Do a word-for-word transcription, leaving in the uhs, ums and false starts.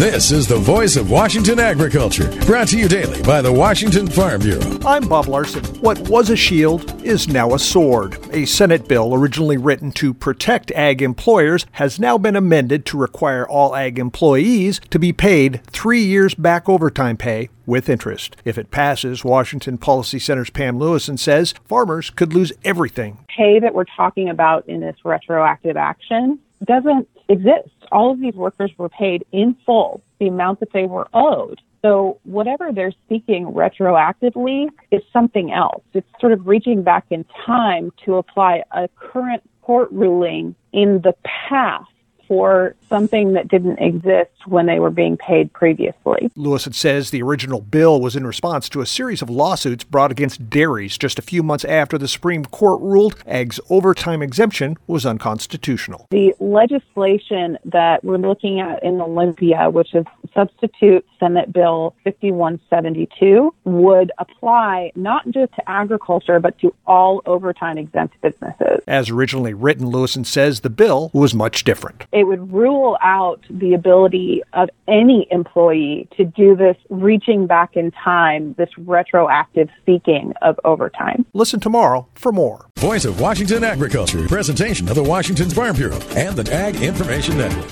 This is the voice of Washington agriculture, brought to you daily by the Washington Farm Bureau. I'm Bob Larson. What was a shield is now a sword. A Senate bill originally written to protect ag employers has now been amended to require all ag employees to be paid three years back overtime pay with interest. If it passes, Washington Policy Center's Pam Lewison says farmers could lose everything. Pay that we're talking about in this retroactive action doesn't exist. All of these workers were paid in full the amount that they were owed. So whatever they're seeking retroactively is something else. It's sort of reaching back in time to apply a current court ruling in the past for something that didn't exist when they were being paid previously. Lewison says the original bill was in response to a series of lawsuits brought against dairies just a few months after the Supreme Court ruled ag's overtime exemption was unconstitutional. The legislation that we're looking at in Olympia, which is substitute Senate Bill fifty-one seventy-two, would apply not just to agriculture, but to all overtime exempt businesses. As originally written, Lewison says the bill was much different. It would rule out the ability of any employee to do this reaching back in time, this retroactive seeking of overtime. Listen tomorrow for more. Voice of Washington agriculture, presentation of the Washington Farm Bureau and the Ag Information Network.